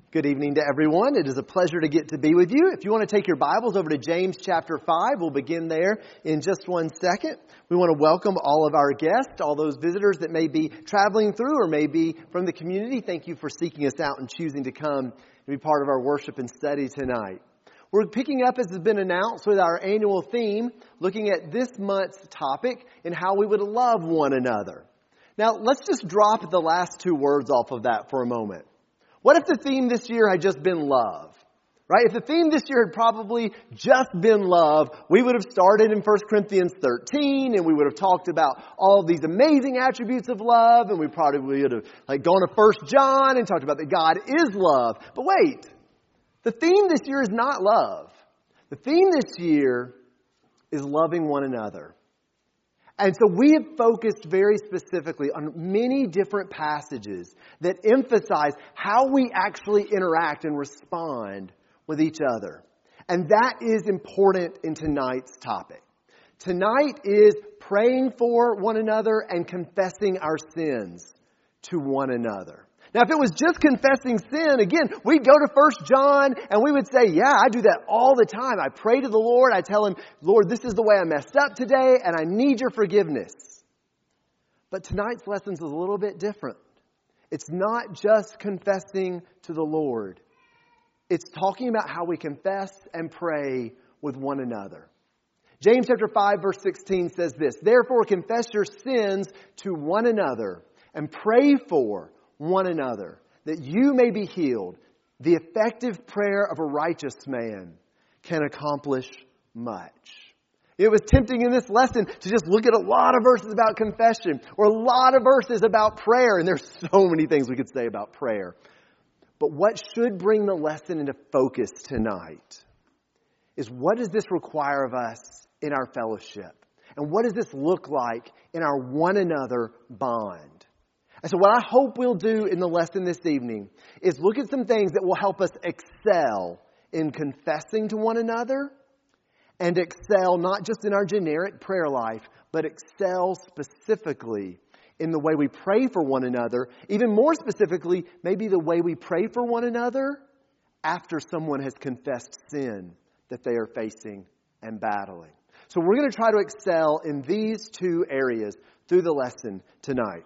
Good evening to everyone. It is a pleasure to get to be with you. If you want to take your Bibles over to James chapter 5, we'll begin there in just one second. We want to welcome all of our guests, all those visitors that may be traveling through or may be from the community. Thank you for seeking us out and choosing to come and be part of our worship and study tonight. We're picking up, as has been announced, with our annual theme, looking at this month's topic and how we would love one another. Now, let's just drop the last two words off of that for a moment. What if the theme this year had just been love? Right? If the theme this year had probably just been love, we would have started in 1 Corinthians 13 and we would have talked about all these amazing attributes of love, and we probably would have gone to 1 John and talked about that God is love. But wait, the theme this year is not love. The theme this year is loving one another. And so we have focused very specifically on many different passages that emphasize how we actually interact and respond with each other. And that is important in tonight's topic. Tonight is praying for one another and confessing our sins to one another. Now, if it was just confessing sin, again, we'd go to 1 John and we would say, yeah, I do that all the time. I pray to the Lord. I tell Him, Lord, this is the way I messed up today and I need your forgiveness. But tonight's lesson is a little bit different. It's not just confessing to the Lord. It's talking about how we confess and pray with one another. James chapter 5 verse 16 says this, "Therefore confess your sins to one another and pray for one another, that you may be healed. The effective prayer of a righteous man can accomplish much." It was tempting in this lesson to just look at a lot of verses about confession or a lot of verses about prayer. And there's so many things we could say about prayer. But what should bring the lesson into focus tonight is, what does this require of us in our fellowship? And what does this look like in our one another bond? And so what I hope we'll do in the lesson this evening is look at some things that will help us excel in confessing to one another, and excel not just in our generic prayer life, but excel specifically in the way we pray for one another. Even more specifically, maybe the way we pray for one another after someone has confessed sin that they are facing and battling. So we're going to try to excel in these two areas through the lesson tonight.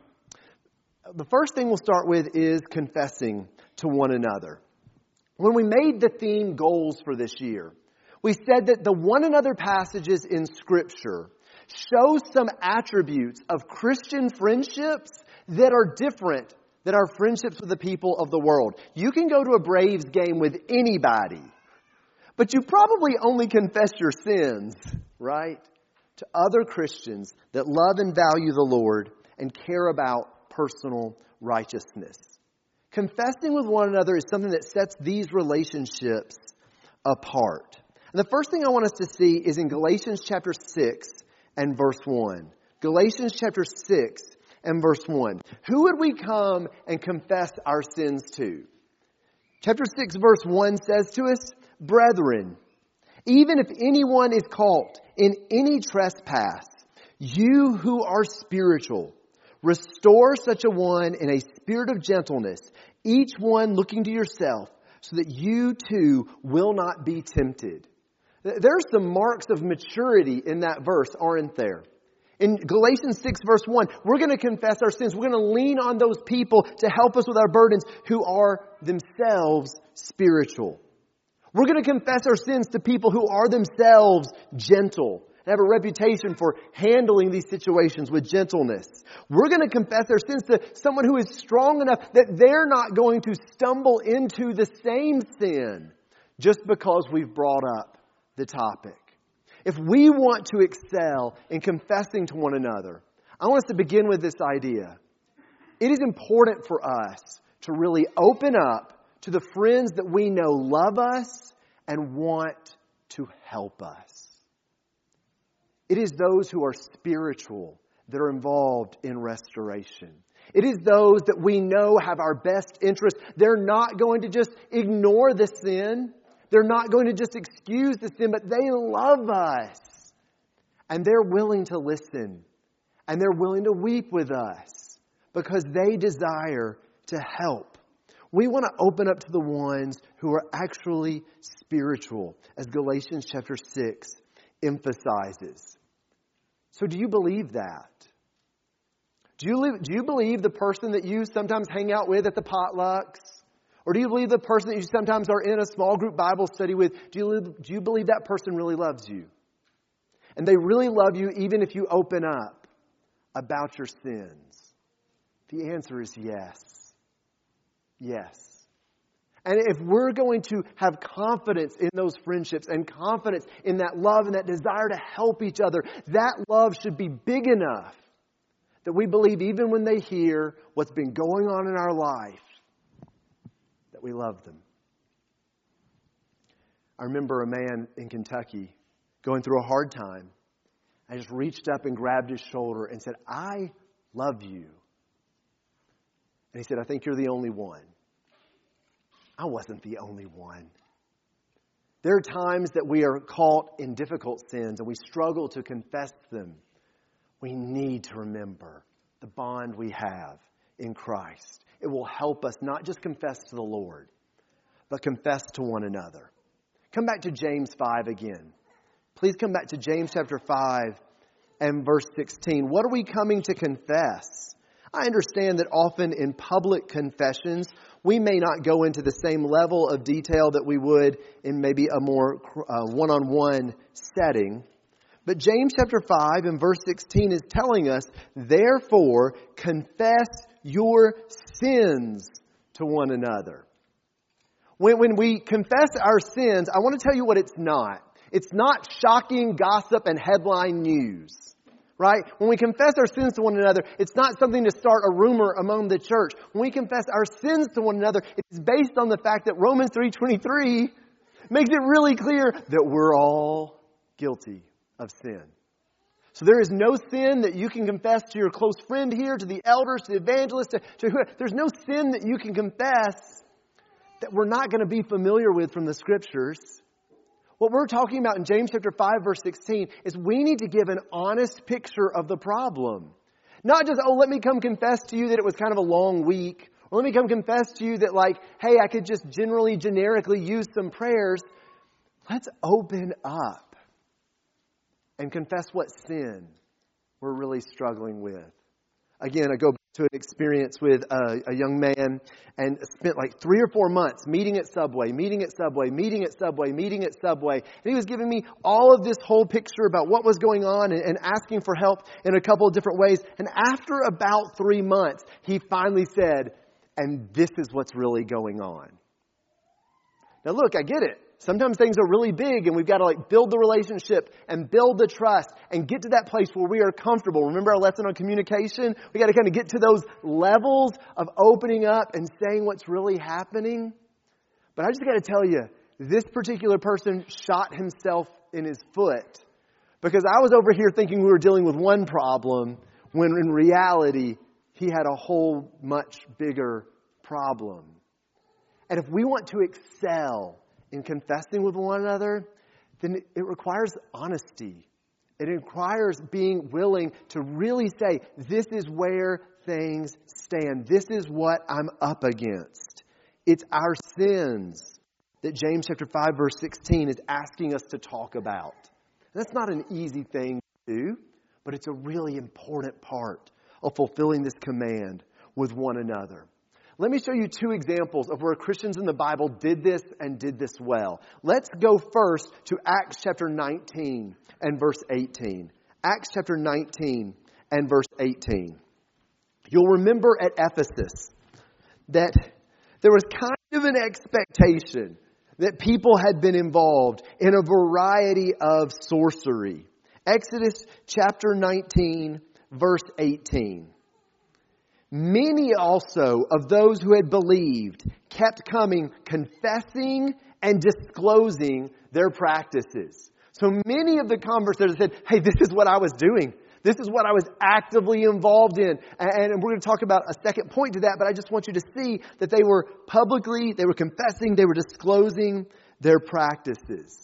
The first thing we'll start with is confessing to one another. When we made the theme goals for this year, we said that the one another passages in Scripture show some attributes of Christian friendships that are different than our friendships with the people of the world. You can go to a Braves game with anybody, but you probably only confess your sins, right, to other Christians that love and value the Lord and care about personal righteousness. Confessing with one another is something that sets these relationships apart. And the first thing I want us to see is in Galatians chapter 6 and verse 1. Galatians chapter 6 and verse 1. Who would we come and confess our sins to? Chapter 6 verse 1 says to us, "Brethren, even if anyone is caught in any trespass, you who are spiritual, restore such a one in a spirit of gentleness, each one looking to yourself, so that you too will not be tempted." There's some marks of maturity in that verse, aren't there? In Galatians 6 verse 1, we're going to confess our sins. We're going to lean on those people to help us with our burdens who are themselves spiritual. We're going to confess our sins to people who are themselves gentle and have a reputation for handling these situations with gentleness. We're going to confess our sins to someone who is strong enough that they're not going to stumble into the same sin just because we've brought up the topic. If we want to excel in confessing to one another, I want us to begin with this idea. It is important for us to really open up to the friends that we know love us and want to help us. It is those who are spiritual that are involved in restoration. It is those that we know have our best interest. They're not going to just ignore the sin. They're not going to just excuse the sin, but they love us. And they're willing to listen. And they're willing to weep with us because they desire to help. We want to open up to the ones who are actually spiritual, as Galatians chapter 6 emphasizes. So do you believe that? Do you believe the person that you sometimes hang out with at the potlucks? Or do you believe the person that you sometimes are in a small group Bible study with, do you believe that person really loves you? And they really love you even if you open up about your sins? The answer is yes. Yes. And if we're going to have confidence in those friendships and confidence in that love and that desire to help each other, that love should be big enough that we believe even when they hear what's been going on in our life, that we love them. I remember a man in Kentucky going through a hard time. I just reached up and grabbed his shoulder and said, "I love you." And he said, "I think you're the only one." I wasn't the only one. There are times that we are caught in difficult sins and we struggle to confess them. We need to remember the bond we have in Christ. It will help us not just confess to the Lord, but confess to one another. Come back to James 5 again. Please come back to James chapter 5 and verse 16. What are we coming to confess? I understand that often in public confessions, we may not go into the same level of detail that we would in maybe a more one-on-one setting. But James chapter 5 and verse 16 is telling us, therefore, confess your sins to one another. When we confess our sins, I want to tell you what it's not. It's not shocking gossip and headline news. Right? When we confess our sins to one another, it's not something to start a rumor among the church. When we confess our sins to one another, it's based on the fact that Romans 3:23 makes it really clear that we're all guilty of sin. So there is no sin that you can confess to your close friend here, to the elders, to the evangelists, to whoever. There's no sin that you can confess that we're not going to be familiar with from the Scriptures. What we're talking about in James chapter 5, verse 16, is we need to give an honest picture of the problem. Not just, let me come confess to you that it was kind of a long week. Or let me come confess to you that hey, I could just generically use some prayers. Let's open up and confess what sin we're really struggling with. Again, I go back to an experience with a young man and spent 3 or 4 months meeting at Subway. And he was giving me all of this whole picture about what was going on and asking for help in a couple of different ways. And after about 3 months, he finally said, "And this is what's really going on." Now look, I get it. Sometimes things are really big and we've got to build the relationship and build the trust and get to that place where we are comfortable. Remember our lesson on communication? We got to kind of get to those levels of opening up and saying what's really happening. But I just got to tell you, this particular person shot himself in his foot because I was over here thinking we were dealing with one problem when in reality he had a whole much bigger problem. And if we want to excel in confessing with one another, then it requires honesty. It requires being willing to really say, this is where things stand. This is what I'm up against. It's our sins that James chapter 5 verse 16 is asking us to talk about. And that's not an easy thing to do, but it's a really important part of fulfilling this command with one another. Let me show you 2 examples of where Christians in the Bible did this and did this well. Let's go first to Acts chapter 19 and verse 18. Acts chapter 19 and verse 18. You'll remember at Ephesus that there was kind of an expectation that people had been involved in a variety of sorcery. Exodus chapter 19 verse 18. Many also of those who had believed kept coming, confessing and disclosing their practices. So many of the converts said, hey, this is what I was doing. This is what I was actively involved in. And we're going to talk about a second point to that, but I just want you to see that they were confessing, they were disclosing their practices.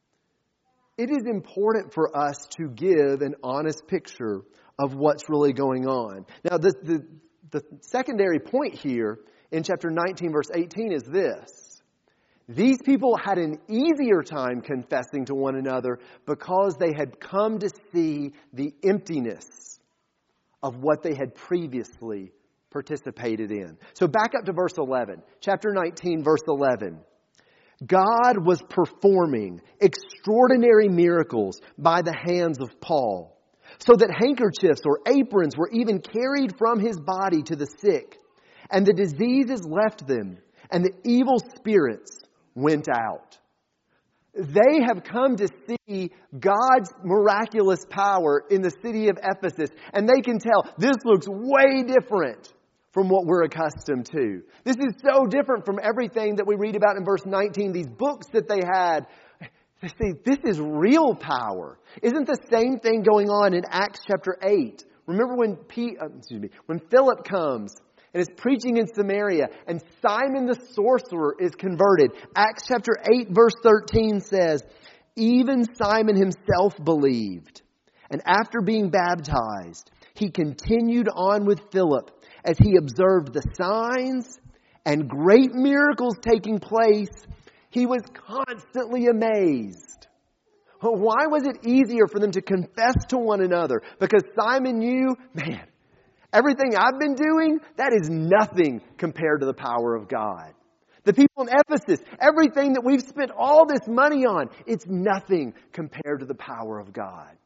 It is important for us to give an honest picture of what's really going on. Now, the secondary point here in chapter 19, verse 18 is this. These people had an easier time confessing to one another because they had come to see the emptiness of what they had previously participated in. So back up to verse 11. Chapter 19, verse 11. God was performing extraordinary miracles by the hands of Paul, so that handkerchiefs or aprons were even carried from his body to the sick, and the diseases left them, and the evil spirits went out. They have come to see God's miraculous power in the city of Ephesus, and they can tell this looks way different from what we're accustomed to. This is so different from everything that we read about in verse 19, these books that they had. They say, this is real power. Isn't the same thing going on in Acts chapter 8? Remember when Philip comes and is preaching in Samaria, and Simon the sorcerer is converted. Acts chapter 8, verse 13 says, even Simon himself believed, and after being baptized, he continued on with Philip as he observed the signs and great miracles taking place. He was constantly amazed. Why was it easier for them to confess to one another? Because Simon knew, man, everything I've been doing, that is nothing compared to the power of God. The people in Ephesus, everything that we've spent all this money on, it's nothing compared to the power of God.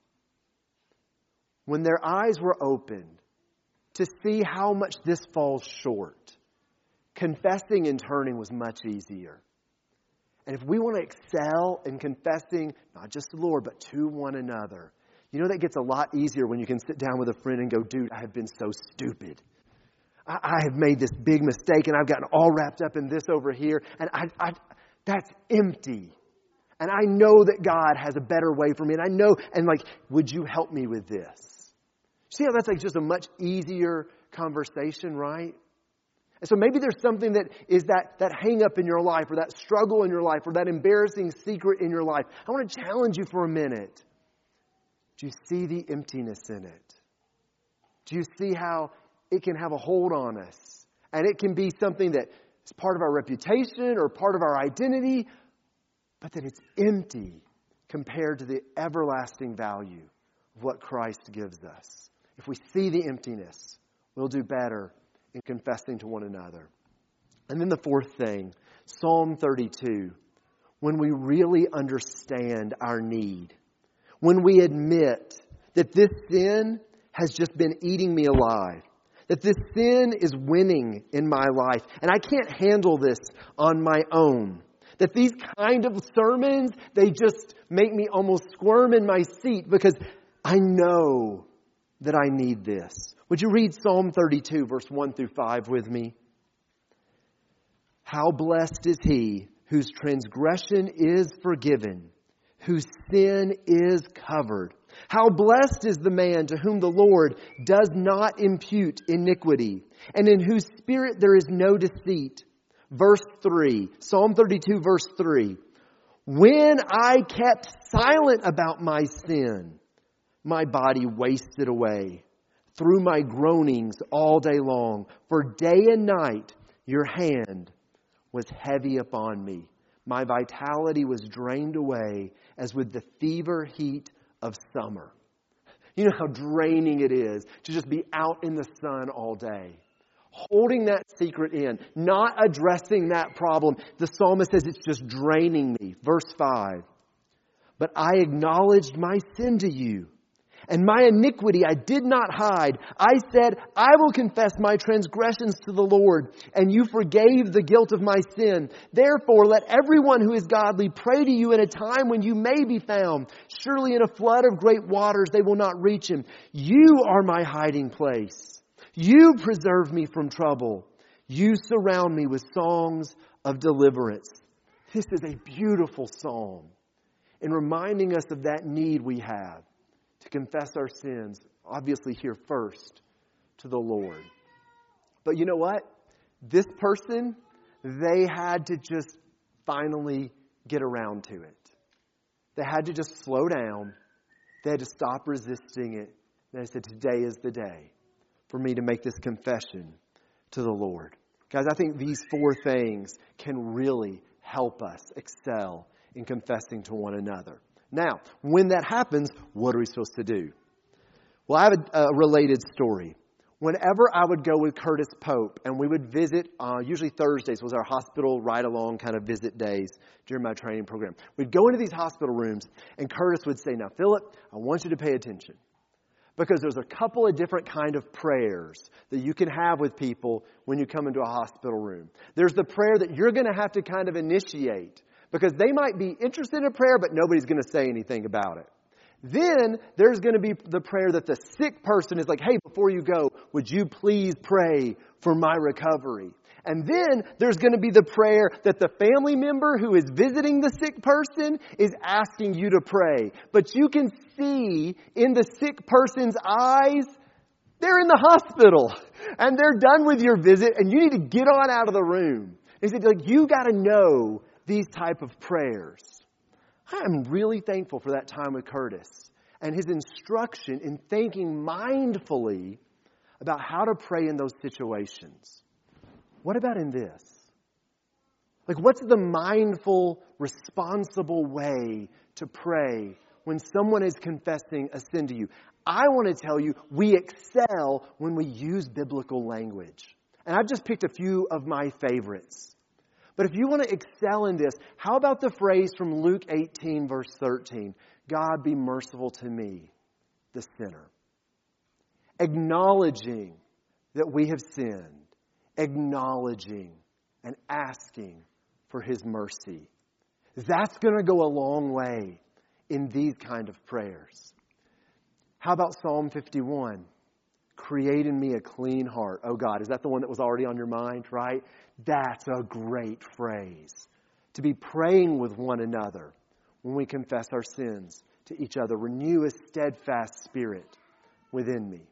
When their eyes were opened to see how much this falls short, confessing and turning was much easier. And if we want to excel in confessing, not just the Lord, but to one another, you know that gets a lot easier when you can sit down with a friend and go, dude, I have been so stupid. I have made this big mistake and I've gotten all wrapped up in this over here. And that's empty. And I know that God has a better way for me. And I know, and like, would you help me with this? See how that's like just a much easier conversation, right? And so maybe there's something that is that hang up in your life, or that struggle in your life, or that embarrassing secret in your life. I want to challenge you for a minute. Do you see the emptiness in it? Do you see how it can have a hold on us? And it can be something that is part of our reputation or part of our identity, but that it's empty compared to the everlasting value of what Christ gives us. If we see the emptiness, we'll do better in confessing to one another. And then the fourth thing, Psalm 32. When we really understand our need, when we admit that this sin has just been eating me alive, that this sin is winning in my life, and I can't handle this on my own, that these kind of sermons, they just make me almost squirm in my seat because I know that I need this. Would you read Psalm 32, verse 1 through 5 with me? How blessed is he whose transgression is forgiven, whose sin is covered. How blessed is the man to whom the Lord does not impute iniquity, and in whose spirit there is no deceit. Verse 3, Psalm 32, verse 3. When I kept silent about my sin, my body wasted away through my groanings all day long. For day and night your hand was heavy upon me. My vitality was drained away as with the fever heat of summer. You know how draining it is to just be out in the sun all day. Holding that secret in, not addressing that problem. The psalmist says it's just draining me. Verse 5. But I acknowledged my sin to you, and my iniquity I did not hide. I said, I will confess my transgressions to the Lord, and you forgave the guilt of my sin. Therefore, let everyone who is godly pray to you in a time when you may be found. Surely in a flood of great waters they will not reach him. You are my hiding place. You preserve me from trouble. You surround me with songs of deliverance. This is a beautiful psalm in reminding us of that need we have to confess our sins, obviously here first, to the Lord. But you know what? This person, they had to just finally get around to it. They had to just slow down. They had to stop resisting it. And they said, today is the day for me to make this confession to the Lord. Guys, I think these 4 things can really help us excel in confessing to one another. Now, when that happens, what are we supposed to do? Well, I have a related story. Whenever I would go with Curtis Pope, and we would visit, usually Thursdays was our hospital ride-along kind of visit days during my training program. We'd go into these hospital rooms, and Curtis would say, now, Philip, I want you to pay attention. Because there's a couple of different kind of prayers that you can have with people when you come into a hospital room. There's the prayer that you're going to have to kind of initiate, because they might be interested in prayer, but nobody's going to say anything about it. Then there's going to be the prayer that the sick person is like, hey, before you go, would you please pray for my recovery? And then there's going to be the prayer that the family member who is visiting the sick person is asking you to pray. But you can see in the sick person's eyes, they're in the hospital and they're done with your visit and you need to get on out of the room. He said, like, you got to know these type of prayers. I am really thankful for that time with Curtis and his instruction in thinking mindfully about how to pray in those situations. What about in this? Like, what's the mindful, responsible way to pray when someone is confessing a sin to you? I want to tell you, we excel when we use biblical language. And I've just picked a few of my favorites. But if you want to excel in this, how about the phrase from Luke 18, verse 13? God, be merciful to me, the sinner. Acknowledging that we have sinned. Acknowledging and asking for His mercy. That's going to go a long way in these kind of prayers. How about Psalm 51? Create in me a clean heart. Oh God, is that the one that was already on your mind, right? That's a great phrase. To be praying with one another when we confess our sins to each other. Renew a steadfast spirit within me.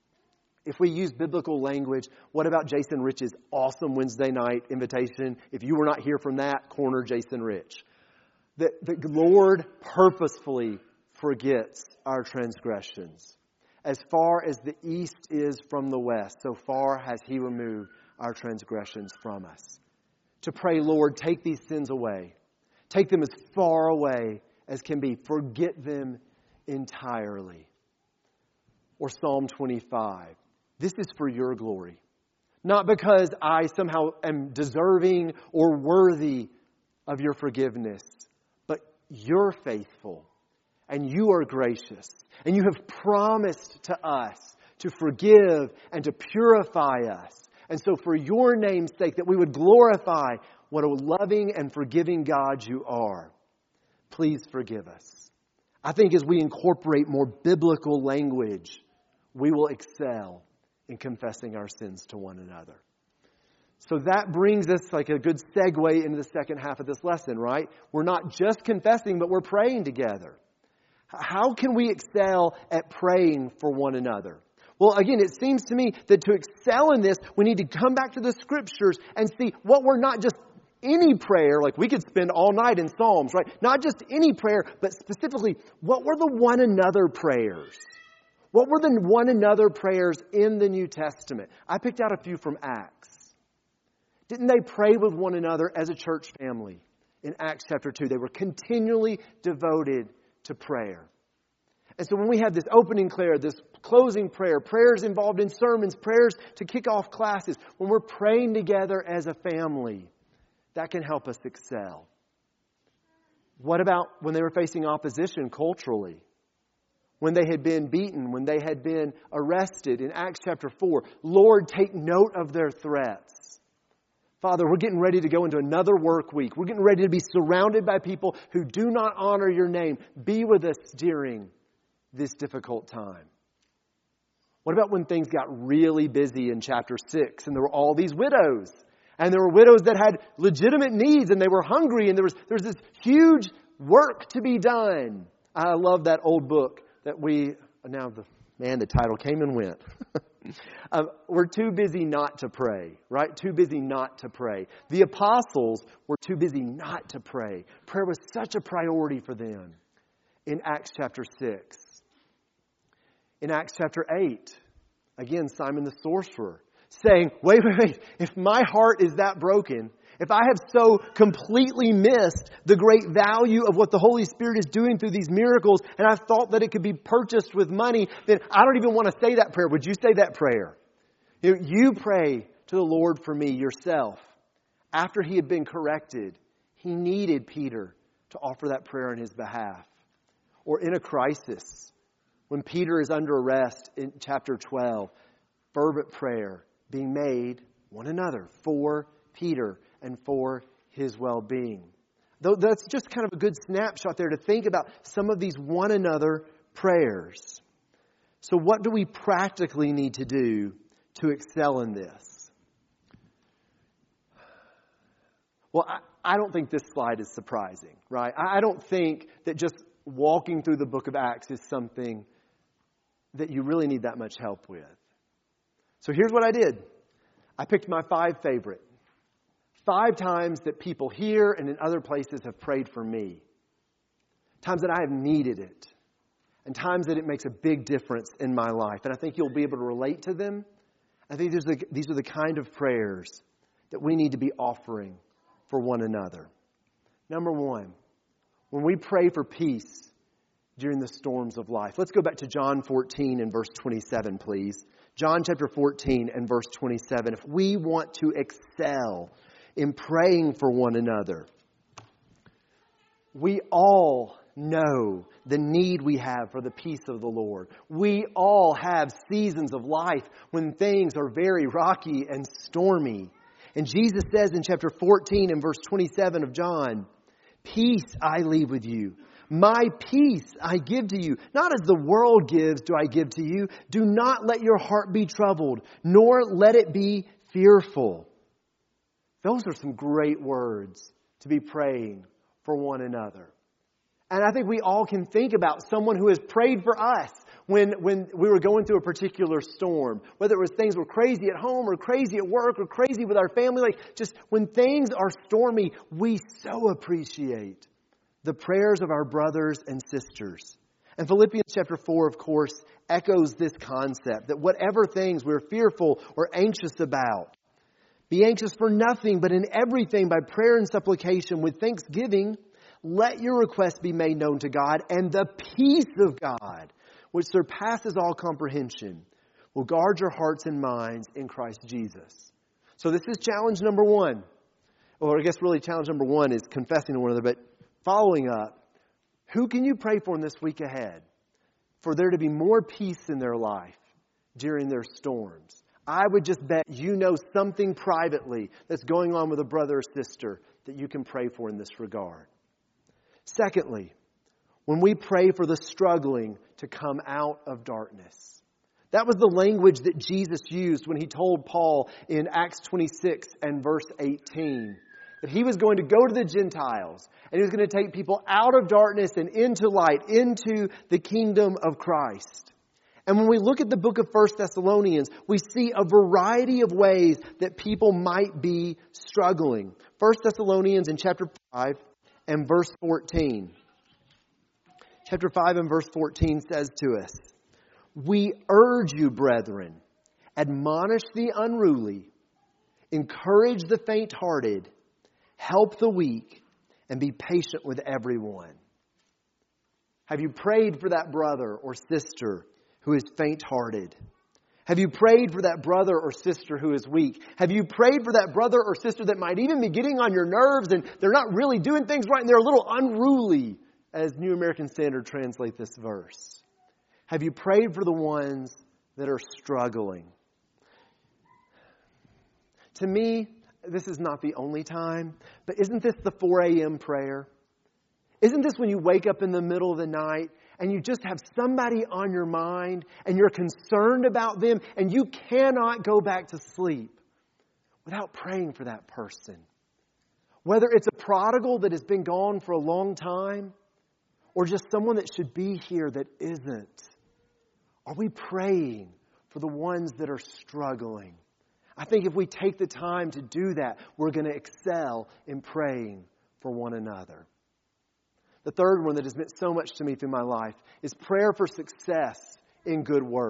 If we use biblical language, what about Jason Rich's awesome Wednesday night invitation? If you were not here from that, corner Jason Rich. The Lord purposefully forgets our transgressions. As far as the east is from the west, so far has He removed our transgressions from us. To pray, Lord, take these sins away. Take them as far away as can be. Forget them entirely. Or Psalm 25. This is for your glory. Not because I somehow am deserving or worthy of your forgiveness, but you're faithful and you are gracious. And you have promised to us to forgive and to purify us. And so for your name's sake, that we would glorify what a loving and forgiving God you are. Please forgive us. I think as we incorporate more biblical language, we will excel in confessing our sins to one another. So that brings us like a good segue into the second half of this lesson, right? We're not just confessing, but we're praying together. How can we excel at praying for one another? Well, again, it seems to me that to excel in this, we need to come back to the Scriptures and see what we're not just any prayer, like we could spend all night in Psalms, right? Not just any prayer, but specifically, what were the one another prayers? What were the one another prayers in the New Testament? I picked out a few from Acts. Didn't they pray with one another as a church family? In Acts chapter 2, they were continually devoted to prayer. And so when we have this opening prayer, this closing prayer, prayers involved in sermons, prayers to kick off classes, when we're praying together as a family, that can help us excel. What about when they were facing opposition culturally? When they had been beaten, when they had been arrested in Acts chapter 4, Lord, take note of their threats. Father, we're getting ready to go into another work week. We're getting ready to be surrounded by people who do not honor your name. Be with us during this difficult time. What about when things got really busy in chapter 6 and there were all these widows? And there were widows that had legitimate needs and they were hungry and there was this huge work to be done. I love that old book that the title came and went. We're too busy not to pray, right? Too busy not to pray. The apostles were too busy not to pray. Prayer was such a priority for them in Acts chapter 6. In Acts chapter 8, again, Simon the sorcerer. saying, wait, if my heart is that broken, if I have so completely missed the great value of what the Holy Spirit is doing through these miracles, and I thought that it could be purchased with money, then I don't even want to say that prayer. Would you say that prayer? You pray to the Lord for me yourself. After he had been corrected, he needed Peter to offer that prayer on his behalf. Or in a crisis, when Peter is under arrest in chapter 12, fervent prayer being made one another for Peter and for his well-being. Though that's just kind of a good snapshot there to think about some of these one another prayers. So what do we practically need to do to excel in this? Well, I don't think this slide is surprising, right? I don't think that just walking through the book of Acts is something that you really need that much help with. So here's what I did. I picked my 5 favorite. 5 times that people here and in other places have prayed for me. Times that I have needed it. And times that it makes a big difference in my life. And I think you'll be able to relate to them. I think these are the kind of prayers that we need to be offering for one another. Number 1, when we pray for peace during the storms of life. Let's go back to John 14 and verse 27, please. John chapter 14 and verse 27. If we want to excel in praying for one another, we all know the need we have for the peace of the Lord. We all have seasons of life when things are very rocky and stormy. And Jesus says in chapter 14 and verse 27 of John, peace I leave with you. My peace I give to you. Not as the world gives do I give to you. Do not let your heart be troubled, nor let it be fearful. Those are some great words to be praying for one another. And I think we all can think about someone who has prayed for us when we were going through a particular storm. Whether it was things were crazy at home or crazy at work or crazy with our family. Like just when things are stormy, we so appreciate the prayers of our brothers and sisters. And Philippians chapter 4, of course, echoes this concept that whatever things we're fearful or anxious about, be anxious for nothing, but in everything by prayer and supplication with thanksgiving, let your requests be made known to God, and the peace of God, which surpasses all comprehension, will guard your hearts and minds in Christ Jesus. So this is challenge number 1. Or I guess really challenge number 1 is confessing to one another, but following up, who can you pray for in this week ahead for there to be more peace in their life during their storms? I would just bet you know something privately that's going on with a brother or sister that you can pray for in this regard. Secondly, when we pray for the struggling to come out of darkness. That was the language that Jesus used when he told Paul in Acts 26 and verse 18 that he was going to go to the Gentiles and he was going to take people out of darkness and into light, into the kingdom of Christ. And when we look at the book of 1 Thessalonians, we see a variety of ways that people might be struggling. 1 Thessalonians in chapter 5 and verse 14. Chapter 5 and verse 14 says to us, we urge you, brethren, admonish the unruly, encourage the faint-hearted, help the weak, and be patient with everyone. Have you prayed for that brother or sister who is faint-hearted? Have you prayed for that brother or sister who is weak? Have you prayed for that brother or sister that might even be getting on your nerves and they're not really doing things right and they're a little unruly, as New American Standard translate this verse? Have you prayed for the ones that are struggling? To me, this is not the only time, but isn't this the 4 a.m. prayer? Isn't this when you wake up in the middle of the night and you just have somebody on your mind and you're concerned about them and you cannot go back to sleep without praying for that person? Whether it's a prodigal that has been gone for a long time or just someone that should be here that isn't. Are we praying for the ones that are struggling? I think if we take the time to do that, we're going to excel in praying for one another. The third one that has meant so much to me through my life is prayer for success in good works.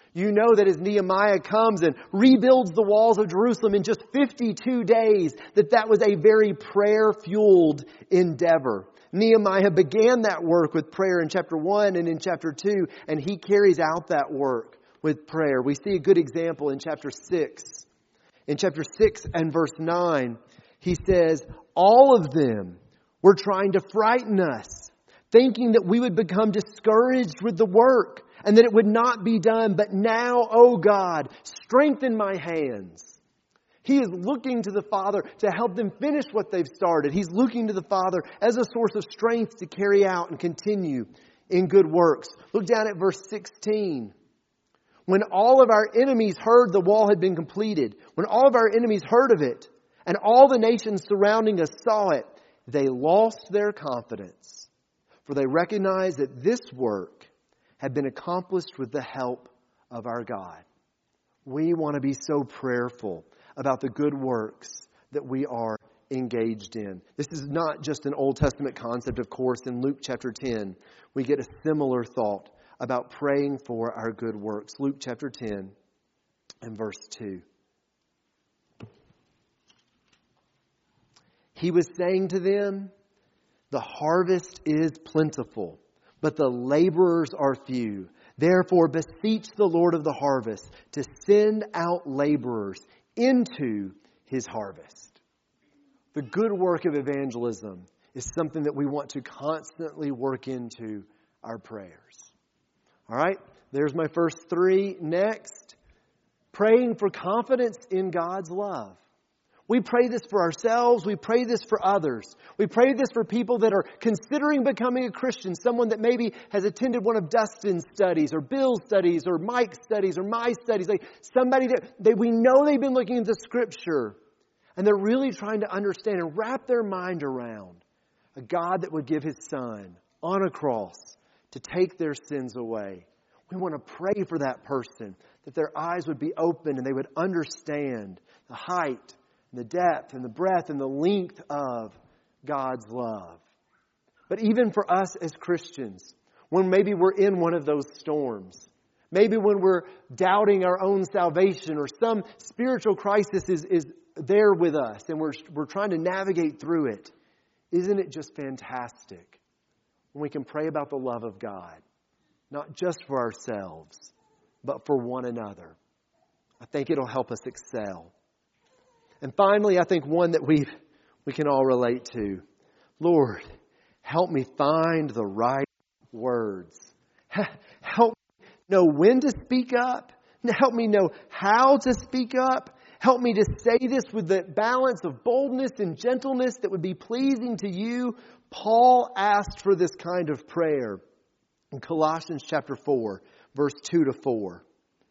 You know that as Nehemiah comes and rebuilds the walls of Jerusalem in just 52 days, that was a very prayer-fueled endeavor. Nehemiah began that work with prayer in chapter 1 and in chapter 2, and he carries out that work with prayer. We see a good example in chapter 6. In chapter 6 and verse 9, he says, all of them were trying to frighten us, thinking that we would become discouraged with the work and that it would not be done. But now, O God, strengthen my hands. He is looking to the Father to help them finish what they've started. He's looking to the Father as a source of strength to carry out and continue in good works. Look down at verse 16. When all of our enemies heard the wall had been completed, when all of our enemies heard of it, and all the nations surrounding us saw it, they lost their confidence. For they recognized that this work had been accomplished with the help of our God. We want to be so prayerful about the good works that we are engaged in. This is not just an Old Testament concept, of course. In Luke chapter 10, we get a similar thought about praying for our good works. Luke chapter 10 and verse 2. He was saying to them, the harvest is plentiful, but the laborers are few. Therefore, beseech the Lord of the harvest to send out laborers into His harvest. The good work of evangelism is something that we want to constantly work into our prayers. All right, there's my first three. Next, praying for confidence in God's love. We pray this for ourselves. We pray this for others. We pray this for people that are considering becoming a Christian. Someone that maybe has attended one of Dustin's studies or Bill's studies or Mike's studies or my studies. Like somebody that we know they've been looking into Scripture and they're really trying to understand and wrap their mind around a God that would give His Son on a cross to take their sins away. We want to pray for that person, that their eyes would be open and they would understand the height, the depth and the breadth and the length of God's love. But even for us as Christians, when maybe we're in one of those storms, maybe when we're doubting our own salvation or some spiritual crisis is there with us and we're trying to navigate through it, isn't it just fantastic when we can pray about the love of God, not just for ourselves, but for one another? I think it'll help us excel. And finally, I think one that we can all relate to. Lord, help me find the right words. Help me know when to speak up. Help me know how to speak up. Help me to say this with the balance of boldness and gentleness that would be pleasing to you. Paul asked for this kind of prayer in Colossians chapter 4, verse 2 to 4.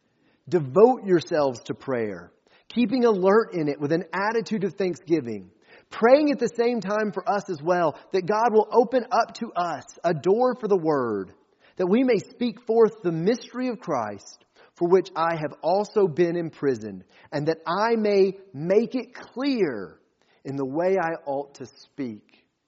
Devote yourselves to prayer, keeping alert in it with an attitude of thanksgiving, praying at the same time for us as well, that God will open up to us a door for the word, that we may speak forth the mystery of Christ, for which I have also been imprisoned, and that I may make it clear in the way I ought to speak.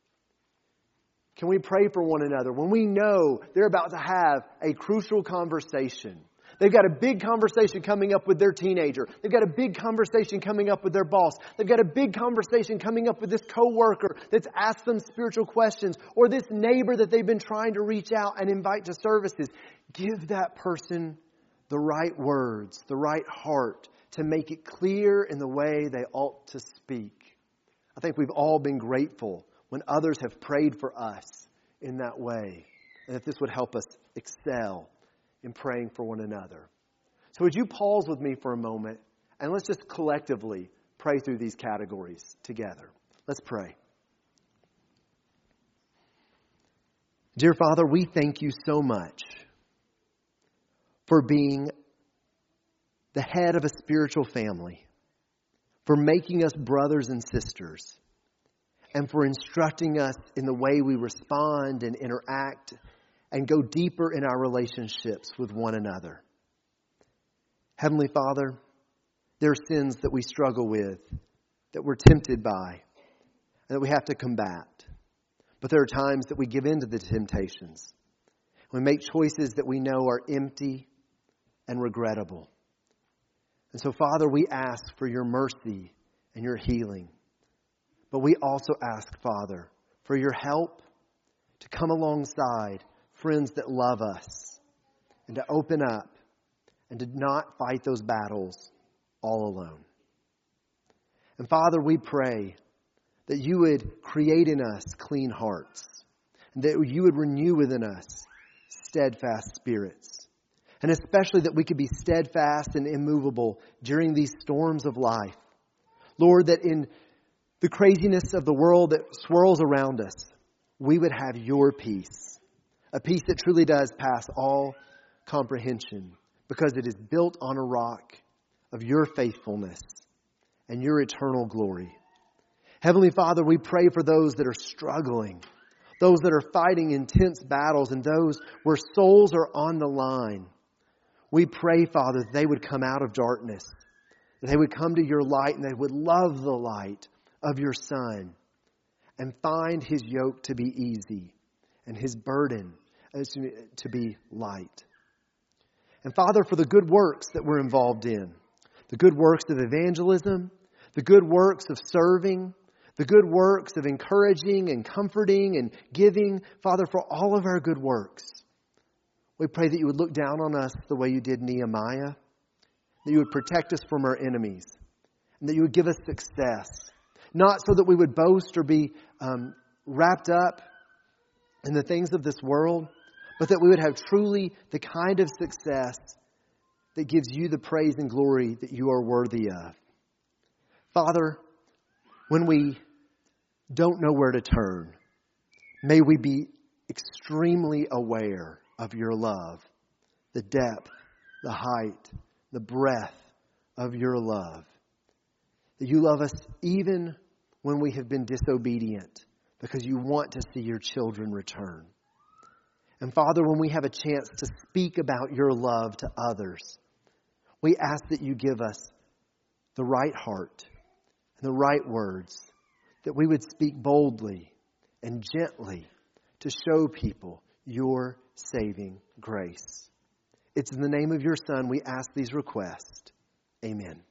Can we pray for one another when we know they're about to have a crucial conversation? They've got a big conversation coming up with their teenager. They've got a big conversation coming up with their boss. They've got a big conversation coming up with this coworker that's asked them spiritual questions, or this neighbor that they've been trying to reach out and invite to services. Give that person the right words, the right heart to make it clear in the way they ought to speak. I think we've all been grateful when others have prayed for us in that way, and that this would help us excel in praying for one another. So would you pause with me for a moment and let's just collectively pray through these categories together. Let's pray. Dear Father, we thank you so much for being the head of a spiritual family, for making us brothers and sisters, and for instructing us in the way we respond and interact and go deeper in our relationships with one another. Heavenly Father, there are sins that we struggle with, that we're tempted by, and that we have to combat. But there are times that we give in to the temptations. We make choices that we know are empty and regrettable. And so, Father, we ask for your mercy and your healing. But we also ask, Father, for your help to come alongside friends that love us and to open up and to not fight those battles all alone. And Father, we pray that you would create in us clean hearts and that you would renew within us steadfast spirits. And especially that we could be steadfast and immovable during these storms of life. Lord, that in the craziness of the world that swirls around us, we would have your peace. A peace that truly does pass all comprehension because it is built on a rock of your faithfulness and your eternal glory. Heavenly Father, we pray for those that are struggling, those that are fighting intense battles, and those where souls are on the line. We pray, Father, that they would come out of darkness, that they would come to your light, and they would love the light of your Son and find his yoke to be easy and his burden to be light. And Father, for the good works that we're involved in, the good works of evangelism, the good works of serving, the good works of encouraging and comforting and giving, Father, for all of our good works, we pray that you would look down on us the way you did Nehemiah, that you would protect us from our enemies, and that you would give us success. Not so that we would boast or be wrapped up in the things of this world, but that we would have truly the kind of success that gives you the praise and glory that you are worthy of. Father, when we don't know where to turn, may we be extremely aware of your love, the depth, the height, the breadth of your love. That you love us even when we have been disobedient because you want to see your children return. And Father, when we have a chance to speak about your love to others, we ask that you give us the right heart and the right words, that we would speak boldly and gently to show people your saving grace. It's in the name of your Son we ask these requests. Amen.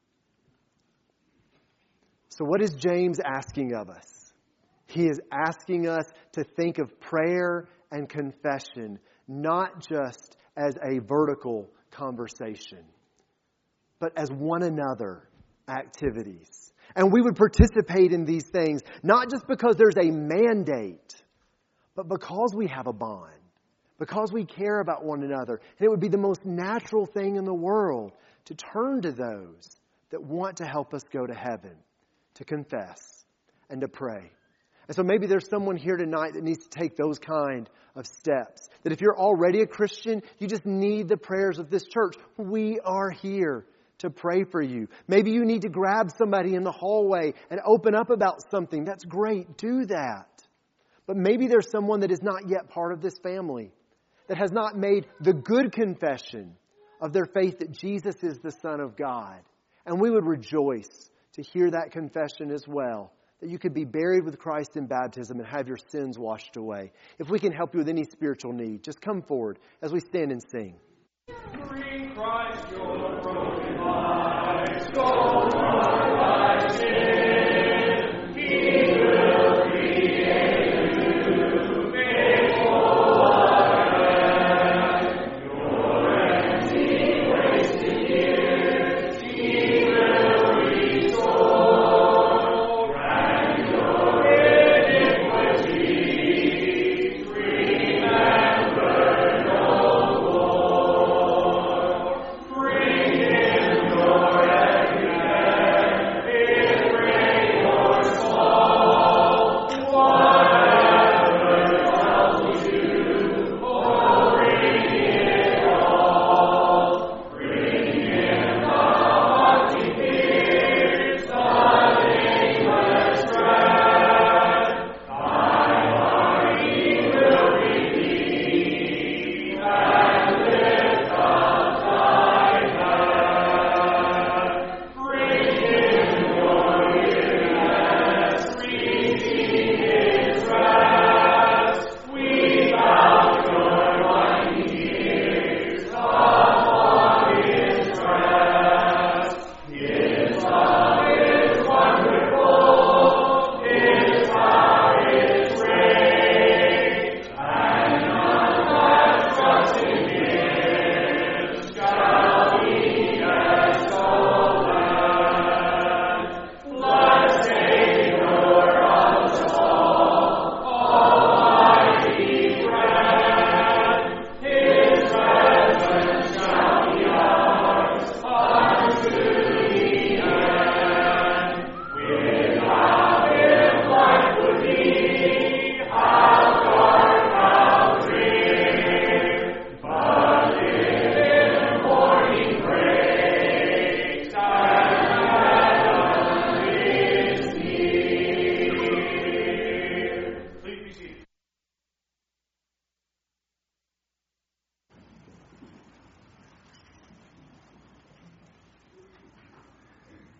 So what is James asking of us? He is asking us to think of prayer and confession not just as a vertical conversation, but as one another activities. And we would participate in these things, not just because there's a mandate, but because we have a bond, because we care about one another. And it would be the most natural thing in the world to turn to those that want to help us go to heaven, to confess and to pray. And so maybe there's someone here tonight that needs to take those kind of steps. That if you're already a Christian, you just need the prayers of this church. We are here to pray for you. Maybe you need to grab somebody in the hallway and open up about something. That's great. Do that. But maybe there's someone that is not yet part of this family, that has not made the good confession of their faith that Jesus is the Son of God. And we would rejoice to hear that confession as well, that you could be buried with Christ in baptism and have your sins washed away. If we can help you with any spiritual need, just come forward as we stand and sing. Free Christ.